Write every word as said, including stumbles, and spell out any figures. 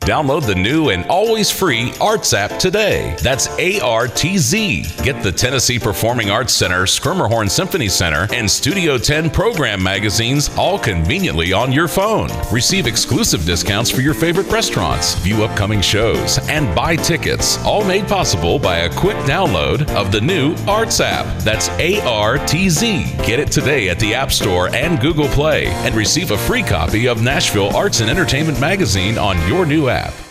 Download the new and always free Arts app today. That's A R T Z. Get the Tennessee Performing Arts Center, Schermerhorn Symphony Center, and Studio ten program magazines all conveniently on your phone. Receive exclusive discounts for your favorite restaurants, view upcoming shows, and buy tickets, all made possible by a quick download of the new Arts app. That's A R T Z. Get it today at the App Store and Google Play and receive a free copy of Nashville Arts and Entertainment Magazine on your new app.